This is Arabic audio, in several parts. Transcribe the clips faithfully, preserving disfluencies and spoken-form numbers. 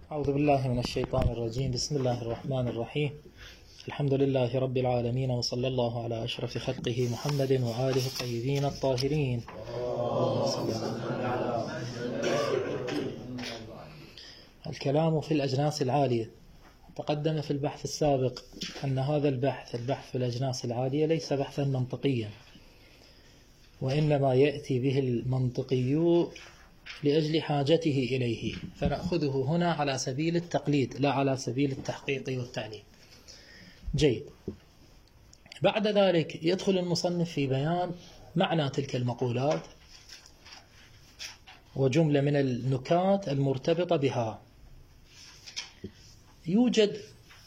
أعوذ بالله من الشيطان الرجيم. بسم الله الرحمن الرحيم. الحمد لله رب العالمين، وصلى الله على أشرف خلقه محمد وآله الطيبين الطاهرين. الكلام في الأجناس العالية. تقدم في البحث السابق أن هذا البحث البحث في الأجناس العالية ليس بحثا منطقيا، وإنما يأتي به المنطقي لأجل حاجته إليه، فنأخذه هنا على سبيل التقليد لا على سبيل التحقيق والتعليم. جيد. بعد ذلك يدخل المصنف في بيان معنى تلك المقولات وجملة من النكات المرتبطة بها. يوجد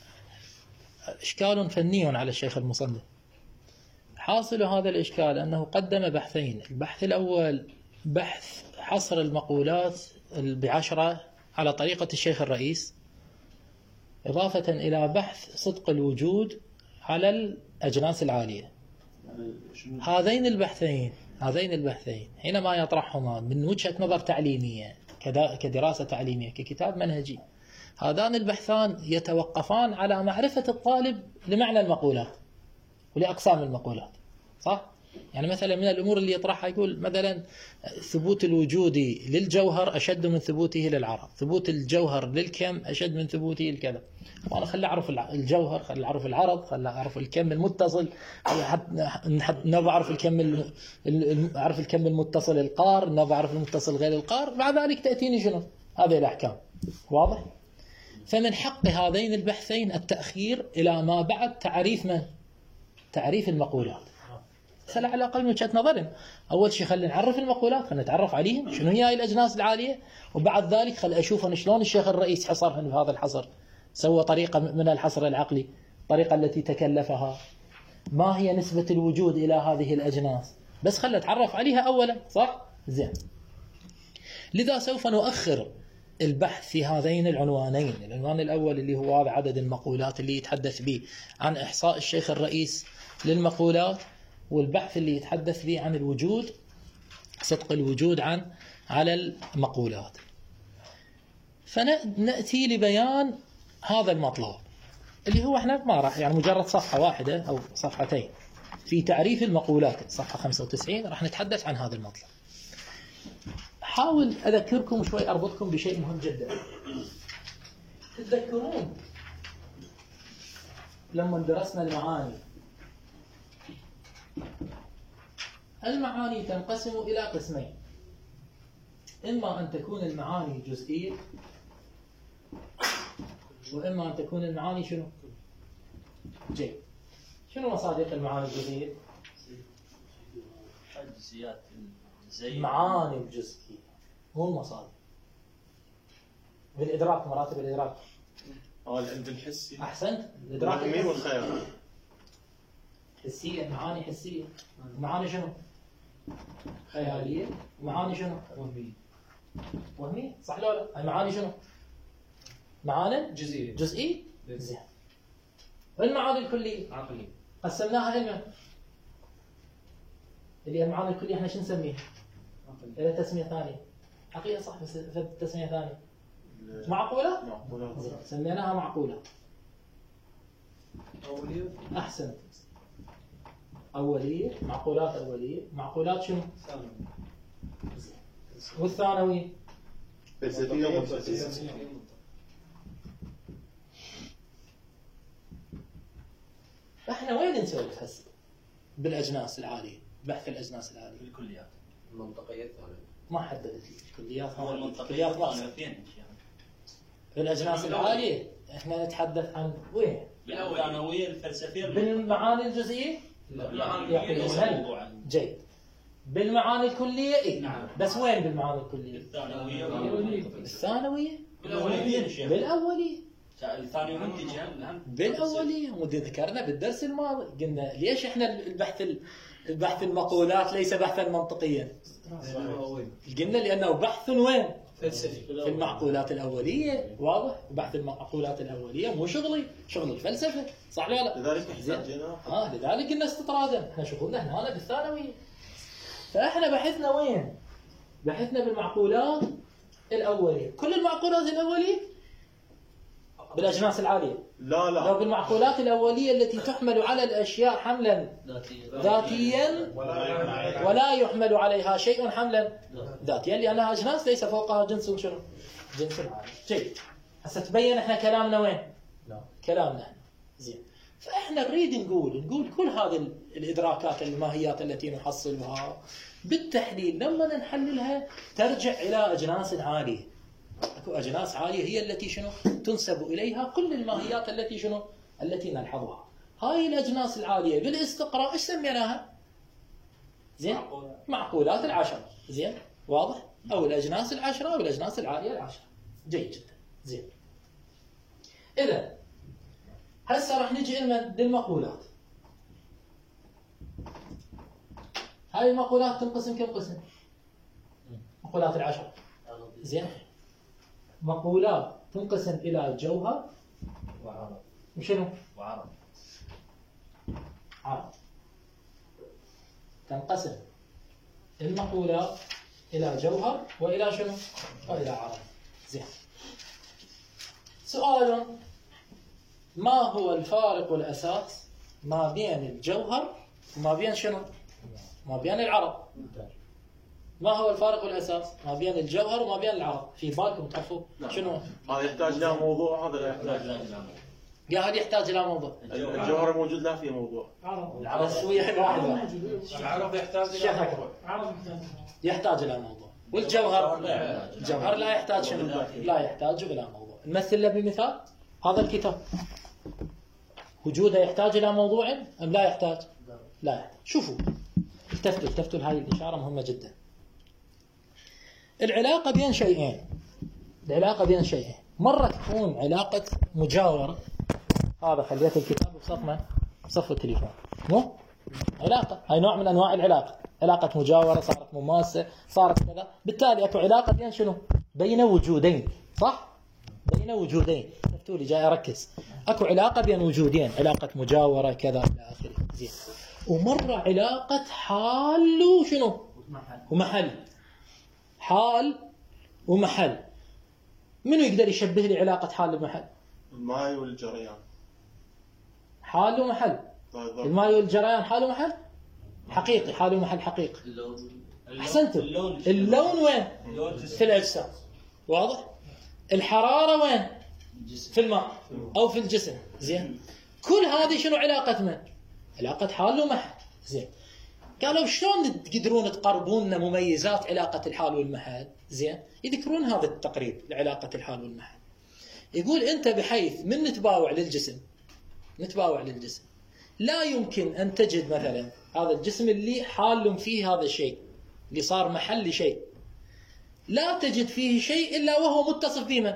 إشكال فني على الشيخ المصنف. حاصل هذا الإشكال أنه قدم بحثين. البحث الأول بحث حصر المقولات بعشرة على طريقة الشيخ الرئيس، إضافة إلى بحث صدق الوجود على الأجناس العالية. هذين البحثين هذين البحثين حينما يطرحهما من وجهة نظر تعليمية كدراسة تعليمية ككتاب منهجي، هذان البحثان يتوقفان على معرفة الطالب لمعنى المقولات ولأقسام المقولات. صح؟ يعني مثلا من الأمور اللي يطرحها يقول مثلا ثبوت الوجود للجوهر أشد من ثبوته للعرض، ثبوت الجوهر للكم أشد من ثبوته للكذا. وأنا خلي أعرف الجوهر، خلي أعرف العرض، خلي أعرف الكم المتصل، نبى أعرف الكم أعرف الكم المتصل القار، نبى أعرف المتصل غير القار. بعد ذلك تأتيني شنو؟ هذه الأحكام. واضح؟ فمن حق هذين البحثين التأخير إلى ما بعد تعريف من؟ تعريف المقولات. خلى على الأقل من وجهة نظرنا. أول شيء خلينا نعرف المقولات، خلينا نتعرف عليهم شنو هي هاي الأجناس العالية، وبعد ذلك خلي أشوف شلون الشيخ الرئيس حصرهن بهذا الحصر، سوى طريقة من الحصر العقلي، الطريقة التي تكلفها، ما هي نسبة الوجود إلى هذه الأجناس. بس خلي نتعرف عليها أولا. صح؟ زين. لذا سوف نؤخر البحث في هذين العنوانين. العنوان الأول اللي هو هذا عدد المقولات اللي يتحدث به عن إحصاء الشيخ الرئيس للمقولات، والبحث اللي يتحدث به عن الوجود، صدق الوجود عن على المقولات. فنأتي لبيان هذا المطلب اللي هو احنا ما راح يعني مجرد صفحة واحدة أو صفحتين في تعريف المقولات، صفحة خمسة وتسعين راح نتحدث عن هذا المطلب. حاول أذكركم شوي، أربطكم بشيء مهم جدا. تتذكرون لما درسنا المعاني، المعاني تنقسم إلى قسمين: إما أن تكون المعاني جزئية، وإما أن تكون المعاني شنو؟ جيد. شنو مصادر المعاني الجزئية؟ المعاني الجزئية مو المصادر. بالإدراك، مراتب الإدراك. اه عند الحسي. أحسنت. الإدراك اليمين والخيال. حسية، معاني حسية. معاني شنو؟ خيالية. معاني شنو؟ وهمية. وهمية. صح لا لا؟ المعاني شنو؟ معاني جزئية. جزئية. زين. والمعاني الكلية عقلية. قسمناها إلى اللي هي المعاني الكلية احنا شو نسميها؟ إلى تسمية ثانية. حقيقة صح، بس تسمية ثانية. معقولة؟ معقولات. سميناها معقولة. أولية. أحسنت. أولية، معقولات أولية. معقولات شنو؟ ثانوية. والثانوية فلسفية ومنطقية. احنا وين نسولف هسه؟ بالأجناس العالية، بحث الأجناس العالية. الكليات. المنطقية الثانوية. ما حددت لي الكليات. هو المنطقية المنطقية فين؟ في الأجناس العالية احنا نتحدث عن وين؟ بالثانوية الفلسفية. بالمعاني الجزئية؟ لا. جيد. بالمعاني الكلية إيه؟ نعم. بس وين بالمعاني الكلية؟ الثانوية. الثانوية؟ بالأولية. بالأولية. الثانوية منتجة. بالأولية. ودي ذكرنا بالدرس الماضي قلنا ليش احنا البحث البحث المقولات ليس بحثا منطقيا؟ قلنا لأنه بحث وين؟ فلسفي. في المعقولات الأولية. واضح؟ بحث المعقولات الأولية مو شغلي، شغل الفلسفة. صح ولا لا؟ لذلك احتاجنا. اه لذلك قلنا استطرادا. احنا شغلنا هنا بالثانوية. فاحنا بحثنا وين؟ بحثنا بالمعقولات الأولية. كل المعقولات الأولية بالأجناس العالية. لا لا لو بالمعقولات الأولية التي تحمل على الأشياء حملا ذاتيا ولا يحمل عليها شيء حملا ذاتيا لأنها أجناس ليس فوقها جنس شنو؟ جنس عالي. جيد. هسه تبين احنا كلامنا وين؟ كلامنا زين. فاحنا نريد نقول نقول كل هذه الادراكات الماهيات التي نحصلها بالتحليل لما نحللها ترجع الى اجناس عاليه. اكو اجناس عاليه هي التي شنو؟ تنسب اليها كل الماهيات التي شنو؟ التي نلحظها. هاي الاجناس العاليه بالاستقراء ايش سميناها؟ زين؟ معقولات العشره. زين؟ واضح؟ او الاجناس العشره او الاجناس العاليه العشره. جيد جدا. زين. اذا هسه راح نجي للمقولات. هاي المقولات تنقسم كم قسم؟ مقولات العشرة. زين. مقولات تنقسم إلى جوهر وعرض. وشنو؟ وعرض. عرض. تنقسم المقولات إلى جوهر وإلى شنو؟ وإلى عرض. زين. سؤال: ما هو الفارق الأساس ما بين الجوهر وما بين شنو؟ ما بين العرض. ما هو الفارق الأساس ما بين الجوهر وما بين العرض؟ في بالكم تعرفوا شنو؟ هذا يحتاج له موضوع، هذا لا يحتاج له. قاعد يحتاج إلى موضوع. الجوهر موجود له في موضوع. بس هو يحب واحد واحد. العرض يحتاج الى موضوع. يحتاج إلى موضوع. والجوهر الجوهر لا يحتاج شنو؟ لا يحتاج إلى موضوع. نمثل له بمثال هذا الكتاب. وجوده يحتاج إلى موضوع أم لا يحتاج؟ لا يحتاج. شوفوا التفتوا التفتوا هاي الإشارة مهمة جدا. العلاقة بين شيئين. العلاقة بين شيئين مرة تكون علاقة مجاورة. هذا خليت الكتاب بصفنا بصف التليفون. مو علاقة، هاي نوع من أنواع العلاقة. علاقة مجاورة، صارت مماسة، صارت كذا. بالتالي أكو علاقة بين شنو؟ بين وجودين. صح؟ بين وجودين. تفتوا لي جاي أركز. أكو علاقة بين وجودين، علاقة مجاورة كذا إلى آخره. زين. ومرة علاقة حال وشنو؟ ومحل. حال ومحل. منو يقدر يشبه لي علاقة حال ومحل؟ الماء والجريان. حال ومحل. الماء والجريان حال ومحل؟ حقيقي. حال ومحل حقيقي. أحسنتم. اللون وين؟ في الأجسام. واضح؟ الحرارة وين؟ في الماء أو في الجسم. زين. كل هذه شنو علاقة من؟ علاقة حال ومحل. زين. قالوا شلون تقدرون تقربون لنا مميزات علاقة الحال والمحل؟ زين. يذكرون هذا التقريب لعلاقة الحال والمحل. يقول أنت بحيث من نتباوع للجسم نتباوع للجسم لا يمكن أن تجد مثلا هذا الجسم اللي حال فيه هذا الشيء اللي صار محل لشيء، لا تجد فيه شيء إلا وهو متصف بمن؟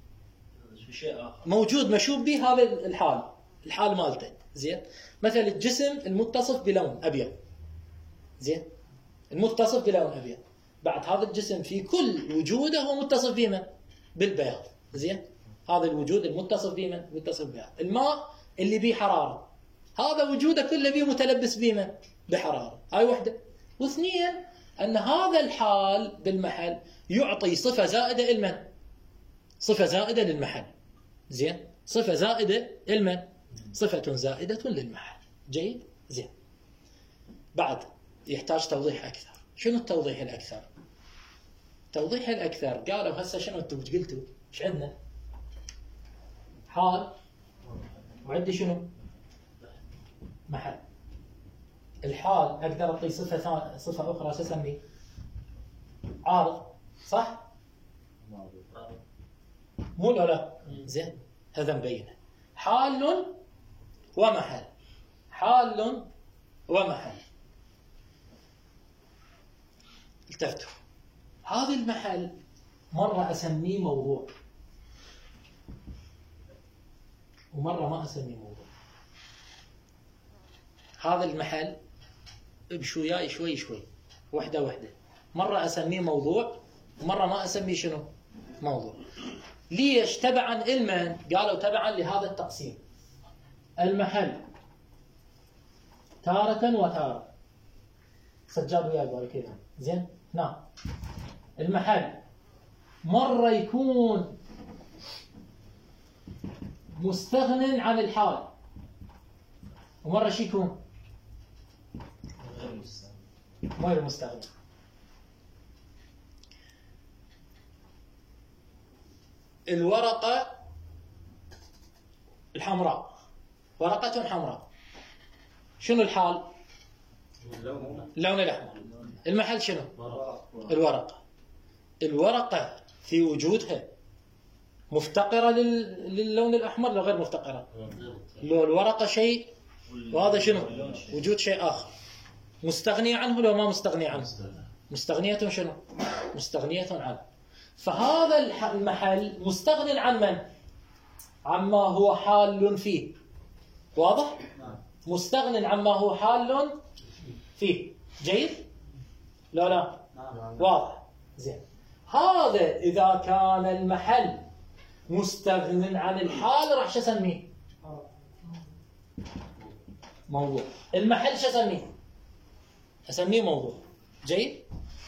موجود مشوب به هذا الحال الحال مالته. زين. مثلا الجسم المتصف بلون أبيض. زين. المتصف بلون أبيض. بعد هذا الجسم في كل وجوده هو متصف بمن؟ بالبياض. زين. هذا الوجود المتصف بمن؟ متصف بالبياض. الماء اللي به حرارة، هذا وجوده كله به متلبس بمن؟ بحرارة. هاي وحدة. واثنين أن هذا الحال بالمحل يعطي صفة زائدة لمن؟ صفة زائدة للمحل. زين. صفة زائدة لمن؟ صفة زائدة للمحل. جيد. زين. بعد يحتاج توضيح أكثر. شنو التوضيح الأكثر؟ التوضيح الأكثر قالوا هسه شنو أنتم قلتوا؟ إيش عندنا؟ حال وعندي شنو؟ محل. الحال أقدر أعطي صفة ثانية صفة أخرى شو أسميه؟ عارض. صح؟ مو لا؟ زين. هذا مبينه. حال ومحل. حال ومحل. التفتوا. هذا المحل مرة أسميه موضوع ومرة ما أسميه موضوع. هذا المحل بشوياي شوي شوي وحدة وحدة. مرة أسميه موضوع ومرة ما أسميه شنو؟ موضوع. ليش؟ تبعا إلمن؟ قالوا تبعا لهذا التقسيم. المحل تارة وتارة. سجاد وياي بارك كذا. زين. نعم. المحل مرة يكون مستغن عن الحال، ومرة شو يكون غير مستغني. الورقة الحمراء، ورقة حمراء، شنو الحال؟ اللون الأحمر. المحل شنو؟ الورقة. الورقة في وجودها مفتقرة للون الأحمر لو غير مفتقرة؟ لو الورقة شيء وهذا شنو؟ وجود شيء آخر. مستغنية عنه لو ما مستغنية عنه؟ مستغنية شنو؟ مستغنية عنه. فهذا المحل مستغن عن من؟ عما هو حال فيه. واضح؟ مستغن عما هو حال فيه. جيد؟ لا لا واضح. زين. هذا إذا كان المحل مستغن عن الحال راح شو اسميه؟ موضوع. المحل شو اسميه؟ اسميه موضوع. جيد؟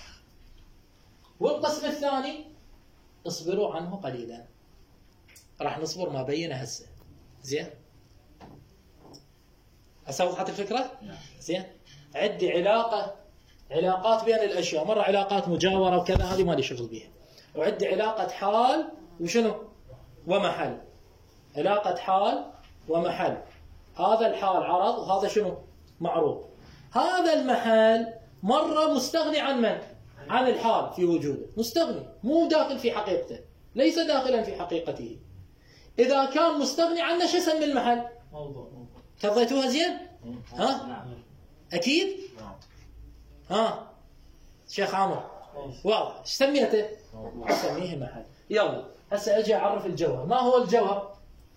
والقسم الثاني اصبروا عنه قليلا، راح نصبر ما بينه هسه. زين؟ هسه وضحت الفكرة؟ زين؟ عندي علاقة، علاقات بين الأشياء، مرة علاقات مجاورة وكذا، هذه ما لي شغل بيها. وعندي علاقة حال وشنو؟ ومحل. علاقة حال ومحل. هذا الحال عرض وهذا شنو؟ معروض. هذا المحل مرة مستغني عن من؟ عن الحال في وجوده. مستغني، مو داخل في حقيقته، ليس داخلا في حقيقته. إذا كان مستغني عنه شو اسم المحل؟ موضوع. كضيتوها زين؟ ها؟ أكيد؟ ها؟ شيخ عمرو واضح. ايش سميته؟ سميه محل. يلا هسه اجي اعرف الجوهر. ما هو الجوهر؟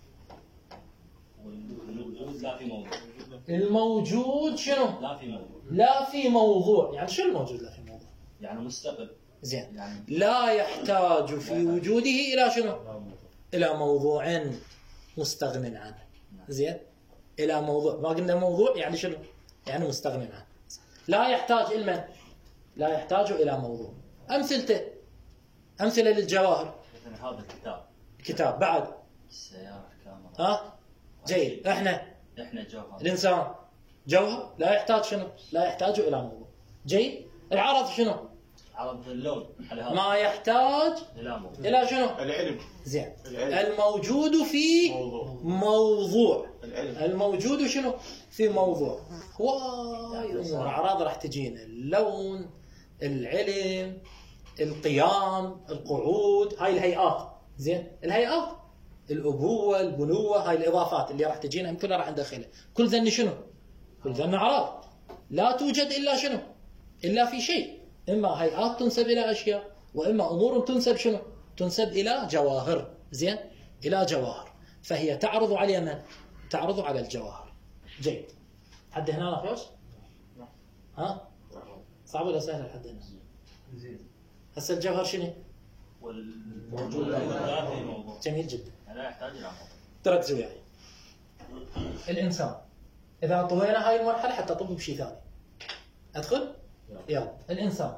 والوجود لا في موضوع. الموجود شنو؟ لا في موضوع. لا في موضوع. يعني شو الموجود لا في موضوع؟ يعني مستقل. زين. يعني لا يحتاج في وجوده الى شنو؟ الى موضوع مستغن عنه. زين؟ الى موضوع. ما قلنا موضوع يعني شنو؟ يعني مستغن عنه. لا يحتاج إلى من؟ لا يحتاج إلى موضوع. أمثلته، أمثلة للجواهر. مثلا هذا الكتاب. كتاب. بعد السيارة، كاميرا. ها؟ جيد. احنا احنا جوهر. الإنسان جوهر لا يحتاج شنو؟ لا يحتاج إلى موضوع. جيد. العرض شنو؟ عرض اللون على هذا. ما يحتاج لا موضوع. إلى شنو؟ العلم. زين. العلم. الموجود في موضوع. موضوع. العلم. الموجود شنو؟ في موضوع. وايد أعراض راح تجينا. اللون، العلم، القيام، القعود، هاي الهيئات. زين؟ الهيئات، الأبوة، البنوة، هاي الإضافات اللي راح تجينا هم كلها راح ندخلها. كل ذن شنو؟ كل ذن أعراض. لا توجد إلا شنو؟ إلا في شيء. إما هيئات تنسب إلى أشياء، وإما أمور تنسب شنو؟ تنسب إلى جواهر. زين؟ إلى جواهر. فهي تعرض على من؟ تعرض على الجواهر. جيد. حد هنا نقاش؟ ها؟ صعب ولا سهل لحد هنا؟ هسه الجوهر شنو؟ والموجود لا في موضوع. جميل جدا. لا يحتاج الى موضوع. تركزوا وياي. الإنسان إذا طوينا هاي المرحلة حتى أطب بشيء ثاني. أدخل؟ يلا. الإنسان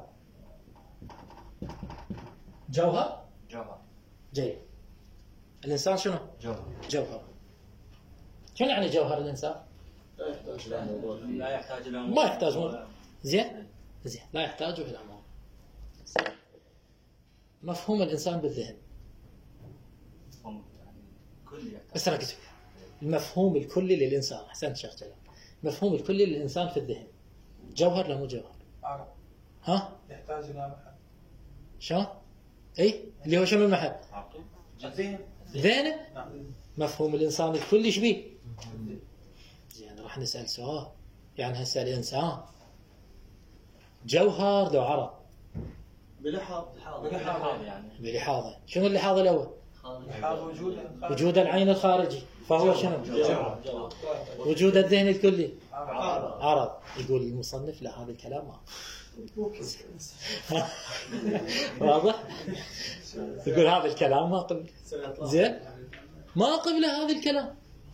جوهر؟ جوهر. جيد. الإنسان شنو؟ جوهر. جوهر. شنو يعني جوهر الإنسان؟ لا يحتاج إلى موضوع. لا يحتاج الى ما يحتاج موضوع. زين؟ زين. لا يحتاج إلى موضوع. مفهوم الإنسان بالذهن. مفهوم يعني كل يحتاج. بس ركزوا. المفهوم الكلي للإنسان. أحسنت شيخ جلال. المفهوم الكلي للإنسان في الذهن. جوهر لا مو جوهر؟ عرض. ها؟ يحتاج إلى محل. شلون؟ اي اللي هو شنو المحل؟ عقل. الذهن. ذهنه. نعم. مفهوم الإنسان الكلي ايش بيه؟ زين راح نسأل سؤال. يعني هسه الإنسان جوهر ذو عرض بلحاظ. بلحاظ يعني. بلحاظه. شنو اللحاظ الأول؟ لحاظ وجوده. وجود العين الخارجي. فهو شنو؟ جوهر. جوهر. وجود الذهن الكلي عرض. عرض. يقول المصنف لا هذا الكلام ما واضح؟ يقول هذا الكلام ما قبل. زين؟ ما قبل هذا الكلام.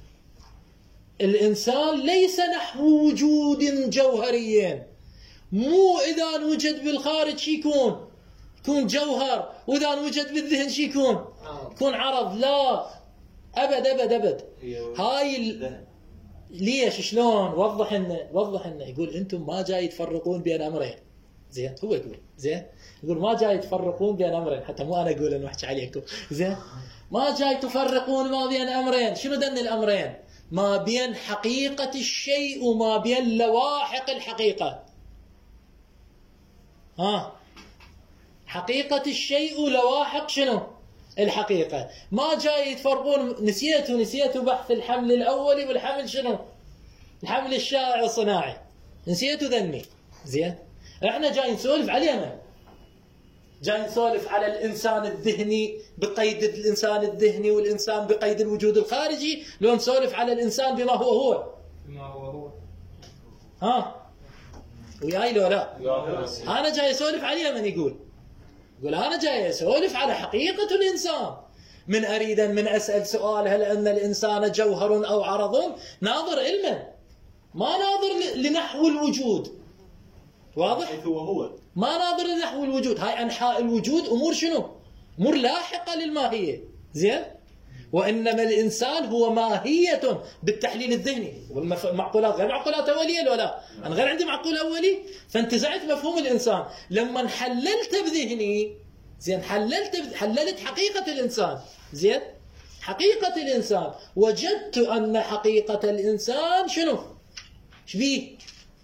الإنسان ليس نحو وجود جوهري. مو إذا وجد بالخارج شي يكون يكون جوهر، وإذا وجد بالذهن شي يكون يكون عرض. لا، ابد ابد ابد. هاي ال... ليش شلون؟ وضح لنا وضح لنا. يقول انتم ما جاي تفرقون بين امرين. زين هو يقول زين يقول ما جاي تفرقون بين امرين، حتى مو انا اقول انه احكي عليكم. زين ما جاي تفرقون ما بين امرين. شنو ذن الامرين؟ ما بين حقيقة الشيء وما بين لواحق الحقيقة. ها حقيقة الشيء ولواحق شنو؟ الحقيقة. ما جاي تفرقون. نسيتوا نسيتوا بحث الحمل الأولي والحمل شنو؟ الحمل الشائع الصناعي. نسيتوا ذني. زين احنا جاي نسولف علينا، جاي نسولف على الإنسان الذهني بقيد الإنسان الذهني والإنسان بقيد الوجود الخارجي، لو نسولف على الإنسان بما هو هو. بما هو هو. ها وياي لو لا؟ أنا جاي أسولف عليه. من يقول يقول أنا جاي أسولف على حقيقة الإنسان. من أريد من أسأل سؤال هل أن الإنسان جوهر أو عرض، ناظر علما ما ناظر لنحو الوجود. واضح؟ حيث هو هو ما ناظر لنحو الوجود. هاي أنحاء الوجود أمور شنو؟ أمور لاحقة للماهية. زين وإنما الإنسان هو ماهية بالتحليل الذهني. والمعقولات غير معقولات أولية لو لا؟ أنا غير عندي معقول أولي، فانتزعت مفهوم الإنسان. لما حللت بذهني زين حللت بذ... حللت حقيقة الإنسان. زين حقيقة الإنسان وجدت أن حقيقة الإنسان شنو؟ شبيه؟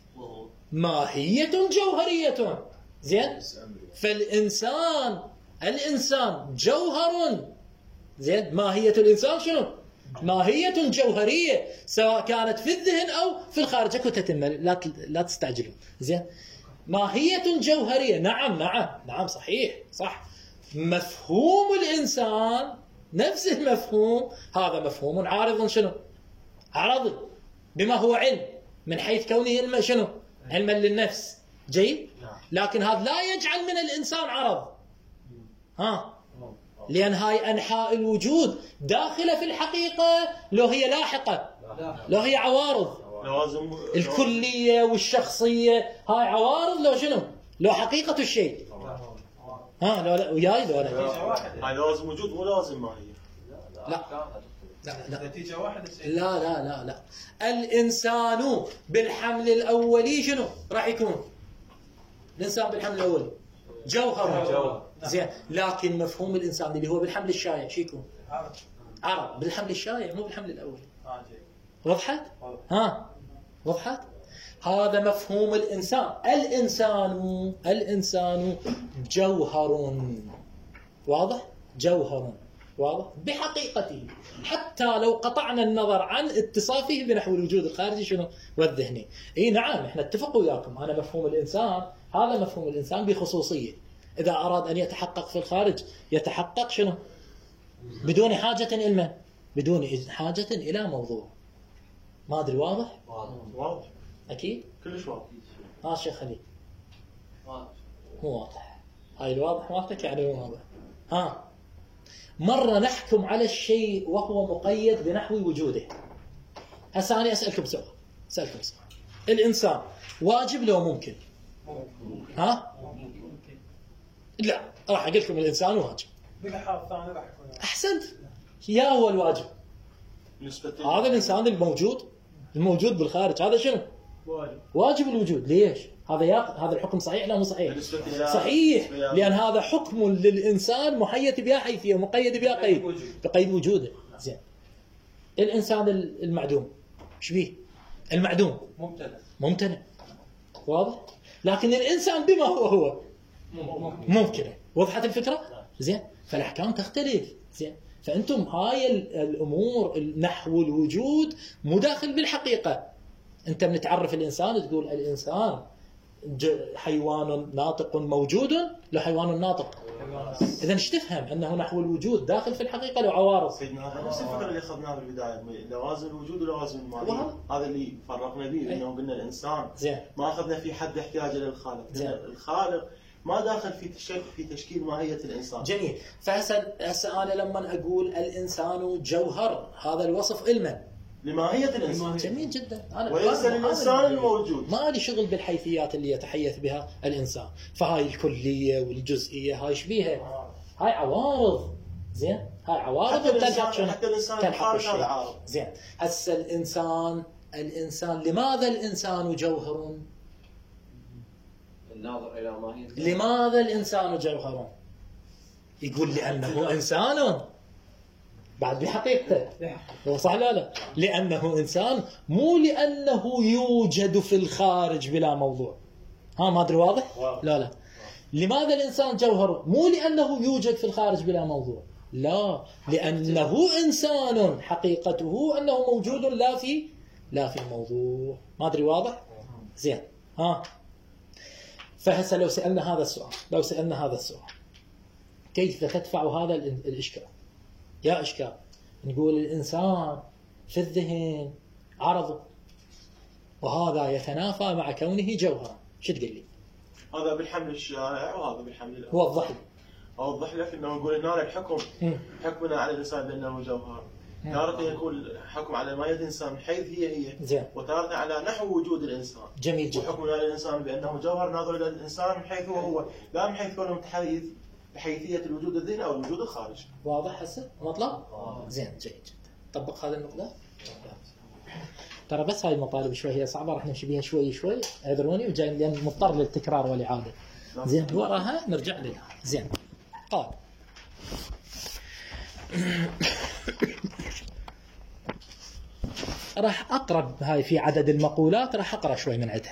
ماهية جوهرية. زين فالإنسان الإنسان جوهر. زين ماهية الإنسان شنو؟ ماهية جوهرية، سواء كانت في الذهن أو في الخارج. اكو تتمة لا لا تستعجلوا. زين ماهية جوهرية. نعم نعم نعم صحيح صح. مفهوم الإنسان نفس المفهوم هذا مفهوم عارض شنو؟ عرضي بما هو علم من حيث كونه شنو؟ علما للنفس. جيد. لكن هذا لا يجعل من الإنسان عرض. ها لأن هاي أنحاء الوجود داخلة في الحقيقة لو هي لاحقة، لو هي عوارض. لوازم الكلية والشخصية هاي عوارض لو شنو؟ لو حقيقة الشيء. ها لو لا وياي لو لا. هاي لازم وجود مو لازم ماهية. لا لا لا نتيجة واحدة. لا لا لا لا. الإنسان بالحمل الأولي شنو راح يكون؟ الإنسان بالحمل الأولي جوهر. زين لكن مفهوم الإنسان اللي هو بالحمل الشائع شو يكون؟ عرض. بالحمل الشائع مو بالحمل الأولي. وضحت؟ ها وضحت؟ هذا مفهوم الإنسان. الإنسان الإنسان جوهر. واضح؟ جوهر واضح بحقيقته، حتى لو قطعنا النظر عن اتصافه بنحو الوجود الخارجي شنو والذهني. اي نعم احنا اتفق وياكم. انا مفهوم الانسان هذا مفهوم الانسان بخصوصيه. اذا اراد ان يتحقق في الخارج يتحقق شنو؟ بدون حاجه الى من؟ بدون حاجه الى موضوع. ما ادري واضح؟ واضح اكيد كلش واضح. ها شيخ خليل مو واضح. هاي الواضح مالتك يعني مو واضح. ها مرة نحكم على الشيء وهو مقيد بنحو وجوده. هسه أنا أسألكم سؤال أسألكم سؤال الإنسان واجب لو ممكن؟ ها؟ لا راح أقول لكم الإنسان واجب. بلحاظ ثاني راح يكون أحسنت. يا هو الواجب نسبة هذا الإنسان الموجود الموجود بالخارج هذا شنو؟ واجب. واجب الوجود. ليش؟ هذا يا هذا الحكم صحيح لا مو صحيح؟ صحيح لأن هذا حكم للإنسان محيط بها حيثية ومقيد بها قيد بقيد وجوده. زين الإنسان المعدوم ايش بيه؟ المعدوم ممتنع. ممتنع. واضح؟ لكن الإنسان بما هو هو ممكن. وضحت الفكرة؟ زين فالأحكام تختلف. زين فأنتم هاي الأمور نحو الوجود مو داخل بالحقيقة. أنت من تعرف الإنسان تقول الإنسان حيوان ناطق موجود لو حيوان ناطق. إذا ايش تفهم؟ أنه نحو الوجود داخل في الحقيقة لو عوارض. سيدنا هذا نفس الفكرة اللي أخذناها بالبداية لوازم الوجود ولوازم الماهية. هذا اللي فرقنا به إنه قلنا الإنسان زين ما أخذنا في حد احتياجه للخالق. الخالق ما داخل في تشكيل في تشكيل ماهية الإنسان. جميل. فهسه هسه أنا لما أقول الإنسان جوهر هذا الوصف علما لماهية الإنسان. جميل جدا. أنا وليس للإنسان الموجود. ما لي شغل بالحيثيات اللي يتحيث بها الإنسان. فهاي الكلية والجزئية هاي شبيها؟ هاي عوارض. زين هاي عوارض حتى وتلحق الإنسان شنو؟ حتى الإنسان تلحق خارج الشيء. هذا عارض. زين هسه الإنسان الإنسان لماذا الإنسان جوهر؟ الناظر إلى ماهية لماذا الإنسان جوهر؟ يقول لأنه إنسان بعد بحقيقته هو صح لا لا لأنه إنسان مو لأنه يوجد في الخارج بلا موضوع. ها ما أدري واضح؟ لا لا لماذا الإنسان جوهر؟ مو لأنه يوجد في الخارج بلا موضوع، لا لأنه إنسان حقيقته أنه موجود لا في لا في الموضوع. ما أدري واضح؟ زين ها فهسه لو سألنا هذا السؤال لو سألنا هذا السؤال كيف تدفع هذا الإشكال؟ يا إشكال نقول الإنسان في الذهن عرض وهذا يتنافى مع كونه جوهرا، شو تقول لي؟ هذا بالحمل الشائع وهذا بالحمل الأول. وضح لي. أوضح لك أنه نقول هنا الحكم حكمنا على الإنسان بأنه جوهر، تارة يكون حكم على ما يد الإنسان من حيث هي هي زين. وتارة على نحو وجود الإنسان. جميل جدا. وحكمنا على الإنسان بأنه جوهر ناظر إلى الإنسان من حيث هو هو لا من حيث كونه متحيز بحيثية الوجود الذهني أو الوجود الخارجي. واضح هسه مطلب؟ زين جيد جدا. طبق هذا النقطة. ترى بس هاي المطالب شوي هي صعبة راح نمشي بها شوي شوي اعذروني وجاي لأن مضطر للتكرار والإعادة. زين وراها نرجع لها. زين قال راح أقرب هاي في عدد المقولات راح أقرأ شوي من عندها.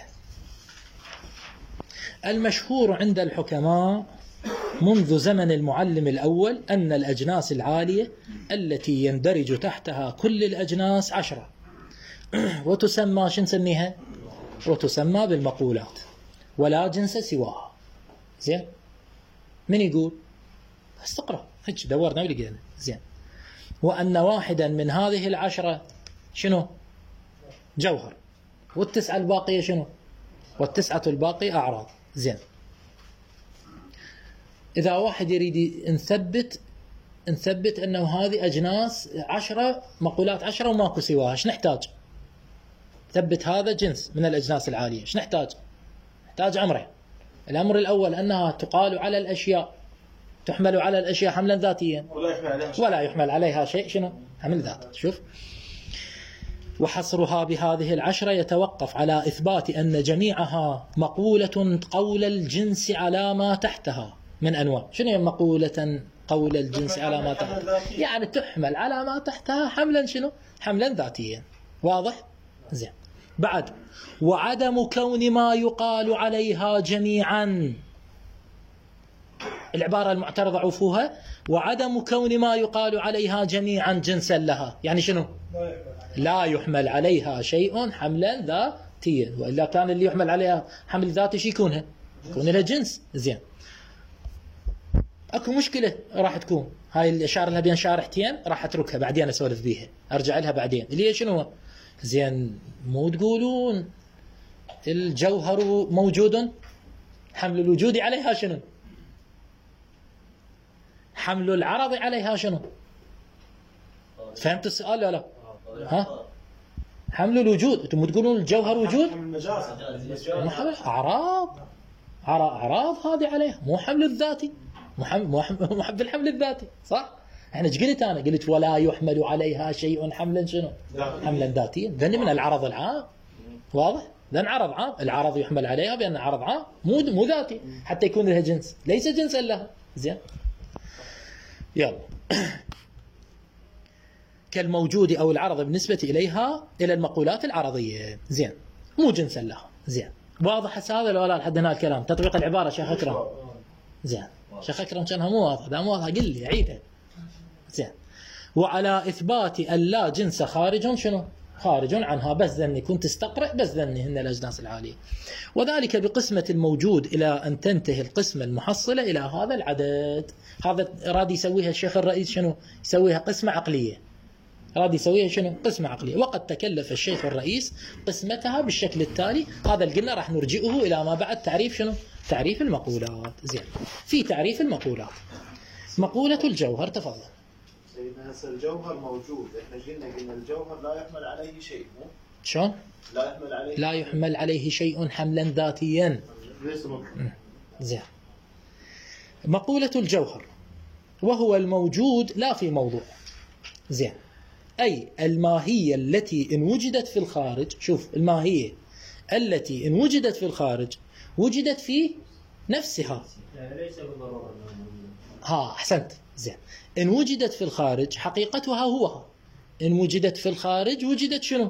المشهور عند الحكماء منذ زمن المعلم الأول أن الأجناس العالية التي يندرج تحتها كل الأجناس عشرة وتسمى شو نسميها؟ وتسمى بالمقولات ولا جنس سواها. زين من يقول؟ بس تقرأ هيك دورنا ولقينا. زين وأن واحدا من هذه العشرة شنو؟ جوهر والتسعة الباقية شنو؟ والتسعة الباقية أعراض. زين إذا واحد يريد نثبت نثبت أنه هذه أجناس عشرة مقولات عشرة وماكو سواها، ايش نحتاج؟ ثبت هذا جنس من الأجناس العالية، ايش نحتاج؟ نحتاج أمرين. الأمر الأول أنها تقال على الأشياء تحمل على الأشياء حملا ذاتيا ولا يحمل عليها شيء. ولا يحمل عليها شيء شنو؟ حمل ذات. شوف وحصرها بهذه العشرة يتوقف على إثبات أن جميعها مقولة قول الجنس على ما تحتها من أنواع. شنو هي مقولة قول الجنس على ما تحتها؟ يعني تحمل على ما تحتها حملا شنو؟ حملا ذاتيا. واضح؟ زين بعد وعدم كون ما يقال عليها جميعا. العبارة المعترضة عفوها وعدم كون ما يقال عليها جميعا جنسا لها، يعني شنو؟ لا يحمل عليها شيء حملا ذاتيا، وإلا كان اللي يحمل عليها حمل ذاتي شي يكونها؟ يكون لها جنس. زين اكو مشكلة راح تكون هاي الاشارة لها بين شارحتين راح اتركها بعدين اسولف بيها ارجع لها بعدين اللي هي شنو؟ زين مو تقولون الجوهر موجود حمل الوجود عليها شنو؟ حمل العرض عليها شنو؟ فهمت السؤال ولا لا؟ ها؟ حمل الوجود انتم تقولون الجوهر وجود؟ مو حمل اعراض اعراض هذه عليها مو حمل الذاتي مو حمل الحمل الذاتي صح؟ احنا ايش قلت انا؟ قلت ولا يحمل عليها شيء حملا شنو؟ حملا ذاتيا. ذن من العرض العام. واضح؟ ذن عرض عام، العرض يحمل عليها بان عرض عام مو مو ذاتي حتى يكون لها جنس، ليس جنسا لها. زين يلا كالموجود او العرض بالنسبه اليها الى المقولات العرضيه. زين مو جنسا لها. زين واضح هسه هذا ولا لحد هنا الكلام؟ تطبيق العباره شيخ اكرم. زين شيخ اكرم كانها مو واضحه، لا مو واضحه قل لي عيدها. زين وعلى اثبات ان لا جنس خارج شنو؟ خارج عنها بس ذني كنت استقرأ بس ذني هن الأجناس العالية، وذلك بقسمة الموجود إلى أن تنتهي القسمة المحصلة إلى هذا العدد. هذا راد يسويها الشيخ الرئيس شنو؟ يسويها قسمة عقلية. راد يسويها شنو؟ قسمة عقلية. وقد تكلف الشيخ الرئيس قسمتها بالشكل التالي. هذا اللي قلنا راح نرجئه إلى ما بعد تعريف شنو؟ تعريف المقولات. زين في تعريف المقولات مقولة الجوهر تفضل. سيدنا هسه الجوهر موجود، احنا قلنا قلنا الجوهر لا يحمل عليه شيء مو؟ شلون؟ لا يحمل عليه لا يحمل عليه شيء حملا ذاتيا. زين مقولة الجوهر وهو الموجود لا في موضوع. زين، أي الماهية التي إن وجدت في الخارج، شوف الماهية التي إن وجدت في الخارج وجدت في نفسها. يعني ليس بالضرورة. ها أحسنت. زين، إن وجدت في الخارج حقيقتها هو، إن وجدت في الخارج وجدت شنو؟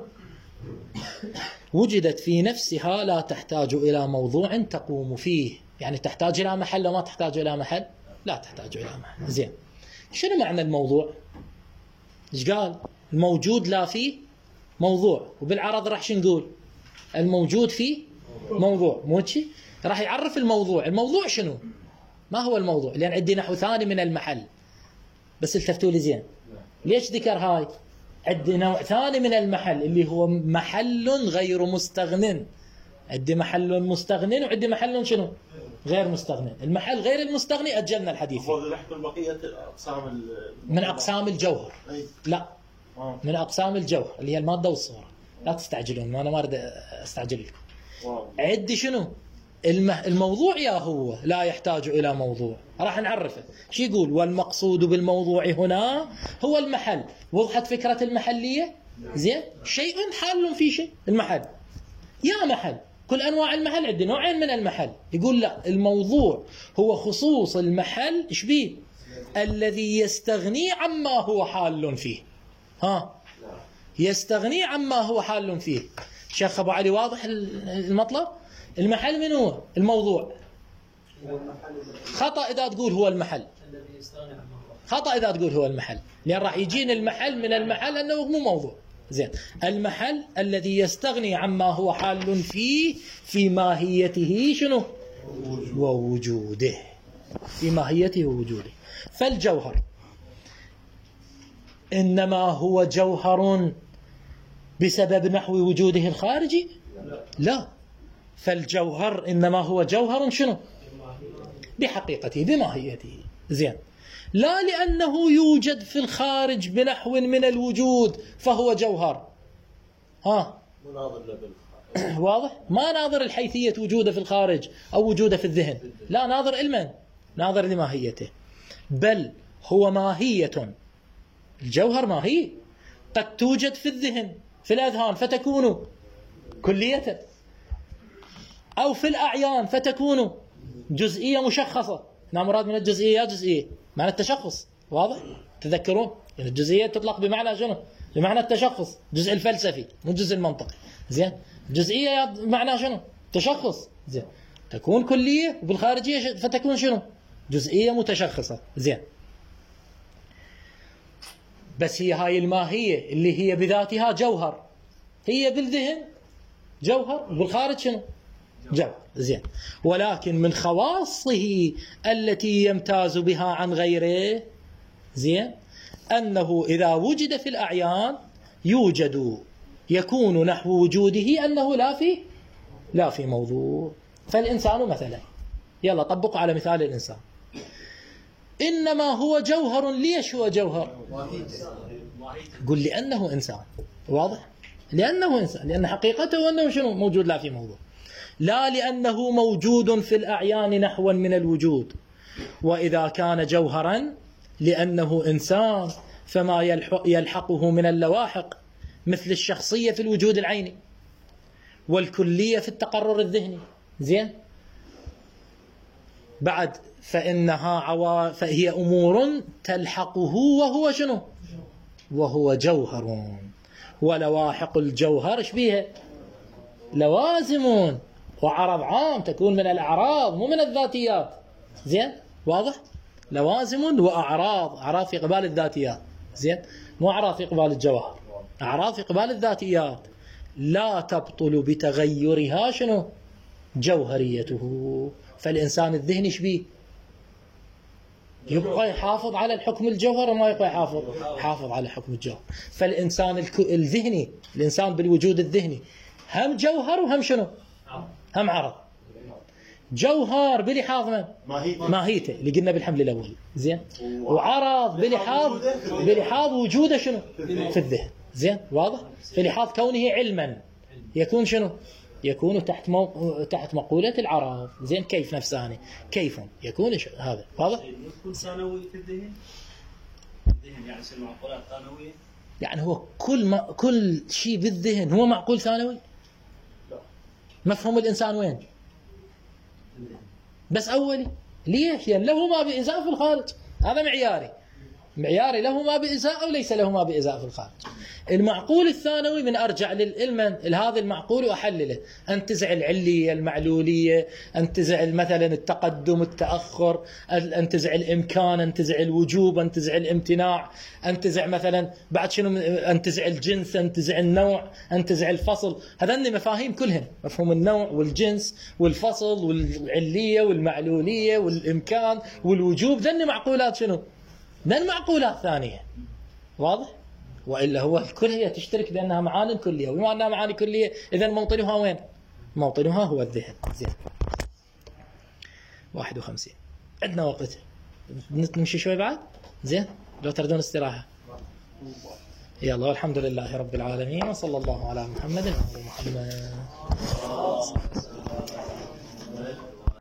وجدت في نفسها، لا تحتاج إلى موضوع تقوم فيه. يعني تحتاج إلى محل وما تحتاج إلى محل؟ لا تحتاج إلى محل. زين، شنو معنى الموضوع؟ إيش قال؟ الموجود لا فيه موضوع، وبالعرض راح شو نقول؟ الموجود فيه موضوع، مو شي؟ راح يعرف الموضوع. الموضوع شنو؟ ما هو الموضوع؟ لأن عندي نحو ثاني من المحل. بس التفتوا لي زين، ليش ذكر هاي؟ عندي نوع ثاني من المحل اللي هو محل غير مستغن. عندي محل مستغن وعندي محل شنو؟ غير مستغني. المحل غير المستغني أجلنا الحديث فيه. هو يحكي بقية أقسام من أقسام الجوهر. أي. لا، آه. من أقسام الجوهر اللي هي المادة والصورة. لا تستعجلون، أنا ما أريد أستعجل لكم. واو. عندي شنو؟ المه... الموضوع يا هو لا يحتاج إلى موضوع. راح نعرفه. شو يقول؟ والمقصود بالموضوع هنا هو المحل. وضحت فكرة المحلية؟ زين؟ شيء حال في شيء. المحل يا محل، كل أنواع المحل عندي نوعين من المحل. يقول لا، الموضوع هو خصوص المحل. إيش بيه؟ الذي يستغني عما هو حال فيه. ها، يستغني عما هو حال فيه. شيخ أبو علي واضح المطلب؟ المحل من هو؟ الموضوع. خطأ إذا تقول هو المحل. خطأ إذا تقول هو المحل، لأن راح يجين المحل من المحل أنه مو موضوع. زين، المحل الذي يستغني عما هو حال فيه في ماهيته شنو؟ ووجوده. في ماهيته ووجوده. فالجوهر إنما هو جوهر بسبب نحو وجوده الخارجي؟ لا، فالجوهر إنما هو جوهر شنو؟ بحقيقته، بماهيته. زين، لا لأنه يوجد في الخارج بنحو من الوجود فهو جوهر. ها، واضح؟ ما ناظر الحيثية وجوده في الخارج أو وجوده في الذهن، لا، ناظر علما، ناظر لماهيته. بل هو ماهية. الجوهر ماهي قد توجد في الذهن، في الأذهان، فتكون كلية، أو في الأعيان فتكون جزئية مشخصة. لا مراد من الجزئية جزئية، معنى التشخص. واضح؟ تذكرون يعني الجزئية تطلق بمعنى شنو؟ بمعنى التشخص، جزء الفلسفي مو الجزء المنطقي. زين، جزئية بمعنى شنو؟ تشخص. زين، تكون كلية، وبالخارجية فتكون شنو؟ جزئية متشخصة. زين، بس هي هاي الماهية اللي هي بذاتها جوهر، هي بالذهن جوهر، وبالخارج شنو؟ جوهر. زين، ولكن من خواصه التي يمتاز بها عن غيره، زين، أنه إذا وجد في الأعيان يوجد، يكون نحو وجوده أنه لا في لا في موضوع. فالإنسان مثلا، يلا طبقوا على مثال الإنسان. إنما هو جوهر. ليش هو جوهر؟ قل لأنه إنسان. واضح؟ لأنه إنسان، لأن حقيقته أنه شنو؟ موجود لا في موضوع. لا لأنه موجود في الأعيان نحوا من الوجود. وإذا كان جوهرا لأنه إنسان فما يلحقه من اللواحق مثل الشخصية في الوجود العيني، والكلية في التقرر الذهني. زين، بعد فإنها عوا... فهي أمور تلحقه وهو شنو؟ وهو جوهر. ولواحق الجوهر ايش بيها؟ لوازم وعرض عام، تكون من الأعراض مو من الذاتيات. زين، واضح؟ لوازم وأعراض. أعراض في قبال الذاتيات. زين، مو أعراض في قبال الجوهر، أعراض في قبال الذاتيات. لا تبطل بتغيرها شنو؟ جوهريته. فالإنسان الذهني ايش بيه؟ يبقى يحافظ على الحكم الجوهر وما يبقى يحافظ حافظ على حكم الجوهر. فالإنسان الذهني، الإنسان بالوجود الذهني هم جوهر وهم شنو؟ هم عرض. جوهر بلحاظ من؟ ماهيته اللي قلنا بالحمل الأول. زين، وعرض بلحاظ بلحاظ وجوده شنو؟ في الذهن. زين، واضح؟ في لحاظ كونه علما يكون شنو؟ يكون تحت مو... تحت مقولة العرب. زين كيف نفساني كيف يكون ش... هذا واضح؟ يكون ثانوي في الذهن الذهن يعني يصير معقولات ثانوية. يعني هو كل ما كل شيء بالذهن هو معقول ثانوي؟ لا. مفهوم الإنسان وين؟ بس أولي. ليش؟ يعني له ما بإزاء في الخارج، هذا معياري. معياري له ما بإزاء أو ليس له ما بإزاء في الخارج. المعقول الثانوي من أرجع للعلم هذا المعقول وأحلله، أنتزع العلية المعلولية، أنتزع مثلا التقدم التأخر، أنتزع الإمكان، أنتزع الوجوب، أنتزع الامتناع، أنتزع مثلا بعد شنو، أنتزع الجنس، أنتزع النوع، أنتزع الفصل. هذني مفاهيم كلهن، مفهوم النوع والجنس والفصل والعلية والمعلولية والإمكان والوجوب، ذني معقولات شنو؟ ذن معقولات ثانية. واضح؟ وإلا هو الكل هي تشترك بأنها معاني كلية، وبما أنها معاني كلية إذن موطنها وين؟ موطنها هو الذهن. زين. واحد وخمسين عندنا وقت نمشي شوي بعد؟ زين؟ لو تردون استراحة. يلا والحمد لله رب العالمين، وصلى الله على محمد وعلى محمد.